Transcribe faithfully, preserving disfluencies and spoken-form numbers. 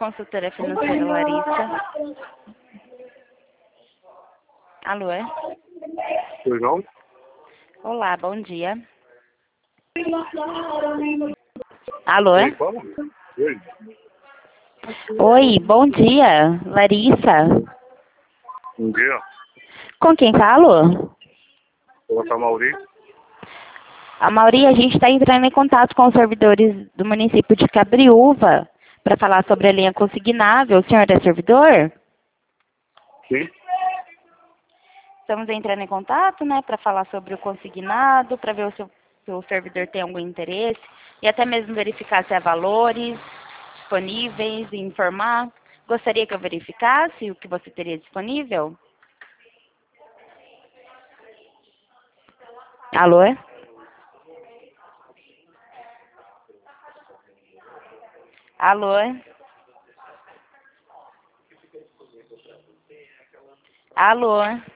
consultora financeira Larissa. Alô? Pois não? Olá, bom dia. Alô? Oi, fala. Oi. Oi, bom dia, Larissa. Bom dia. Com quem falo? Vou botar Mauri. A Mauri, a gente está entrando em contato com os servidores do município de Cabriúva para falar sobre a linha consignável. O senhor é servidor? Sim. Estamos entrando em contato, né, para falar sobre o consignado, para ver se o, se o servidor tem algum interesse e até mesmo verificar se há valores disponíveis e informar. Gostaria que eu verificasse o que você teria disponível? Alô? Alô? Alô?